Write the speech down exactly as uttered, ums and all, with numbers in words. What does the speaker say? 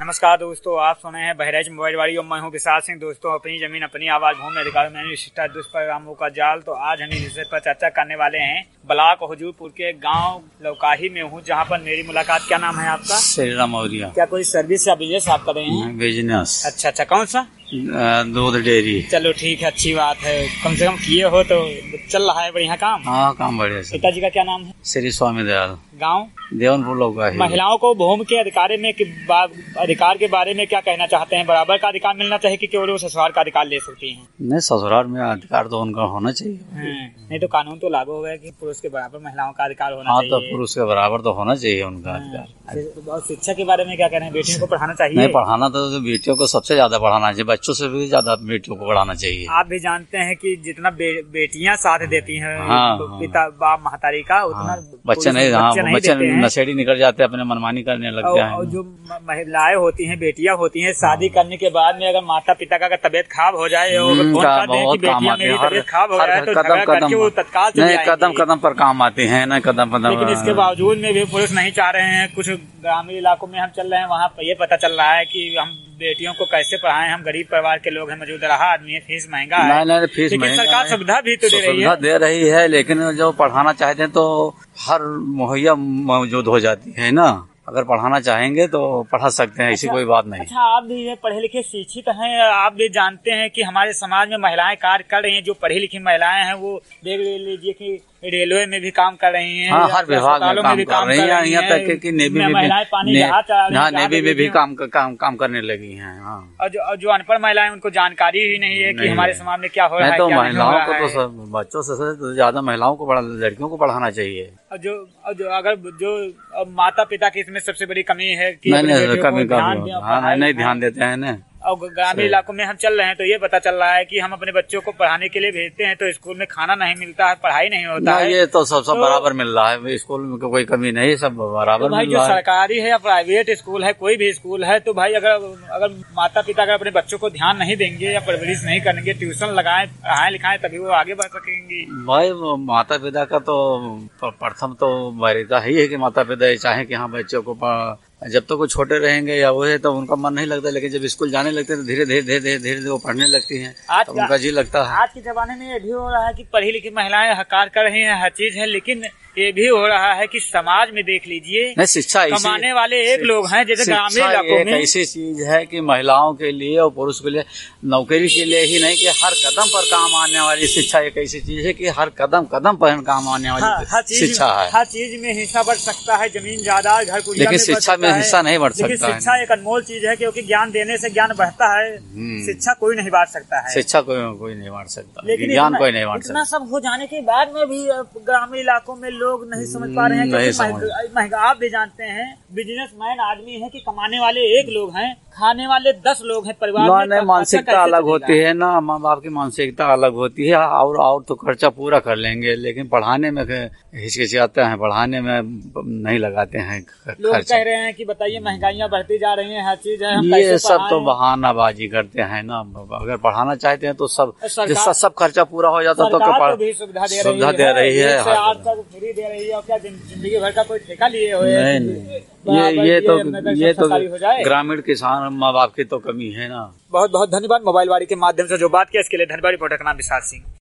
नमस्कार दोस्तों, आप सुने हैं बहराइच मोबाइलवाड़ी और मैं हूं विशाल सिंह। दोस्तों, अपनी जमीन अपनी आवाज भूमि अधिकार मैंने शिष्टा दुष्परिणामों का जाल। तो आज हम इस विषय पर चर्चा करने वाले हैं। ब्लॉक हुजूरपुर के गांव लौकाही में हूं, जहां पर मेरी मुलाकात। क्या नाम है आपका? श्री राम मौर्य। क्या कोई सर्विस या बिजनेस आप कर रहे हैं? बिजनेस। अच्छा अच्छा, कौन सा? दूध डेयरी। चलो ठीक है, अच्छी बात है। कम से कम किए हो तो चल रहा है बढ़िया काम। हाँ, काम बढ़िया। पिताजी का क्या नाम है? श्री स्वामी दयाल। गाँव देवनपुर लौकाही। महिलाओं को भूमि के अधिकार में अधिकार के बारे में क्या कहना चाहते हैं? बराबर का अधिकार मिलना चाहिए कि केवल वो ससुराल का अधिकार ले सकती हैं? नहीं, ससुराल में अधिकार तो उनका होना चाहिए। नहीं तो कानून तो लागू हो गया कि पुरुष के बराबर महिलाओं का अधिकार होना हाँ, चाहिए। तो पुरुष के बराबर तो होना चाहिए उनका अधिकार। और शिक्षा के बारे में क्या कह रहे हैं? बेटियों को पढ़ाना चाहिए? नहीं, पढ़ाना तो बेटियों को सबसे ज्यादा पढ़ाना चाहिए। बच्चों से भी ज्यादा बेटियों को पढ़ाना चाहिए। आप भी जानते हैं कि जितना बे, बेटियां साथ देती हैं हाँ, पिता बाप महतारी का, उतना हाँ, बच्चे नहीं। हाँ, बच्चे नशेड़ी निकल जाते, अपने मनमानी करने लगते हैं। और जो महिलाएं होती हैं, बेटियां होती हैं, शादी करने के बाद में अगर माता पिता का तबियत खराब हो जाए और कदम कदम पर काम आते हैं ना, कदम कदम। लेकिन इसके बावजूद में भी पुरुष नहीं चाह रहे हैं। कुछ ग्रामीण इलाकों में हम चल रहे हैं, वहाँ ये पता चल रहा है कि हम बेटियों को कैसे पढ़ाएं। हम गरीब परिवार के लोग हैं, मौजूद रहा आदमी है, फीस महंगा है। नहीं नहीं, फीस लेकिन सरकार सुविधा भी तो दे रही है। सुविधा दे रही है, लेकिन जो पढ़ाना चाहते हैं तो हर मुहैया मौजूद हो जाती है ना। अगर पढ़ाना चाहेंगे तो पढ़ा सकते हैं, ऐसी कोई बात नहीं। अच्छा, आप भी पढ़े लिखे शिक्षित हैं, आप भी जानते हैं कि हमारे समाज में महिलाएं कार्य कर रही हैं। जो पढ़ी लिखी महिलाएं हैं वो देख लीजिए कि रेलवे में भी काम कर रही हैं। हाँ, हर विभाग में काम कर रही हैं। यहाँ तक कि नेवी में भी नेवी में भी काम काम काम करने लगी हैं। हाँ, और जो जो अनपढ़ महिलाएं, उनको जानकारी ही नहीं है कि हमारे समाज में क्या हो रहा है। तो महिलाओं को तो सब बच्चों से ज्यादा महिलाओं को, लड़कियों को पढ़ाना चाहिए। और जो जो अगर जो माता पिता की इसमें सबसे बड़ी कमी है कि नहीं, कमी हाँ, नहीं ध्यान देते हैं ना। और ग्रामीण इलाकों में हम चल रहे हैं तो ये पता चल रहा है कि हम अपने बच्चों को पढ़ाने के लिए भेजते हैं तो स्कूल में खाना नहीं मिलता है, पढ़ाई नहीं होता है। ये तो सब सब तो, बराबर मिल रहा है। स्कूल में कोई कमी नहीं, सब बराबर तो भाई मिल रहा है। जो सरकारी है या प्राइवेट स्कूल है, कोई भी स्कूल है, तो भाई अगर अगर माता पिता अगर अपने बच्चों को ध्यान नहीं देंगे या परवरिश नहीं करेंगे, ट्यूशन लगाएं, पढ़ाएं लिखाएं, तभी वो आगे बढ़ सकेंगे। भाई माता पिता का तो प्रथम तो वरीयता ही है कि माता पिता चाहे कि हाँ बच्चों को, जब तक तो वो छोटे रहेंगे या वो है तो उनका मन नहीं लगता। लेकिन जब स्कूल जाने लगते हैं तो धीरे धीरे धीरे धीरे धीरे वो पढ़ने लगती हैं, आज तो उनका जी लगता है। आज के जमाने में ये भी हो रहा है कि पढ़ी लिखी महिलाएं कार्य कर रही हैं, हर चीज है, लेकिन ये भी हो रहा है कि समाज में देख लीजिए शिक्षा कमाने वाले एक लोग हैं। जैसे ग्रामीण इलाकों में ऐसी चीज है कि महिलाओं के लिए और पुरुष के लिए, नौकरी के लिए ही नहीं कि हर कदम पर काम आने वाली शिक्षा एक ऐसी चीज है कि हर कदम कदम पर काम आने वाली शिक्षा है। हर चीज में हिस्सा बढ़ सकता है, जमीन जायदाद घर कुटिया, लेकिन शिक्षा में हिस्सा नहीं बढ़ सकता। शिक्षा एक अनमोल चीज है, क्योंकि ज्ञान देने से ज्ञान बढ़ता है। शिक्षा कोई नहीं बांट सकता है, शिक्षा कोई कोई नहीं बांट सकता, ज्ञान कोई नहीं बांट सकता। इतना सब हो जाने के बाद में भी ग्रामीण इलाकों में लोग नहीं समझ पा रहे हैं। महंगा आप भी जानते हैं, बिजनेसमैन आदमी है कि कमाने वाले एक लोग हैं, खाने वाले दस लोग हैं परिवार में। मानसिकता अलग होती है ना, माँ बाप की मानसिकता अलग होती है। और और तो खर्चा पूरा कर लेंगे, लेकिन पढ़ाने में हिचकिचाते हैं, पढ़ाने में नहीं लगाते हैं। लोग कह रहे हैं कि बताइए महंगाइयाँ बढ़ती जा रही हैं, हर चीज है, ये सब तो बहानाबाजी करते हैं ना। अगर पढ़ाना चाहते हैं तो सब सब खर्चा पूरा हो जाता तो सुविधा दे रही है, फ्री दे रही है। और क्या जिंदगी भर का कोई ठेका लिए हुए? ये ये तो ये तो ग्रामीण किसान माँ बाप की तो कमी है ना। बहुत बहुत धन्यवाद। मोबाइलवाड़ी के माध्यम से जो बात किया इसके लिए धन्यवाद। रिपोर्टर का नाम विशाल सिंह।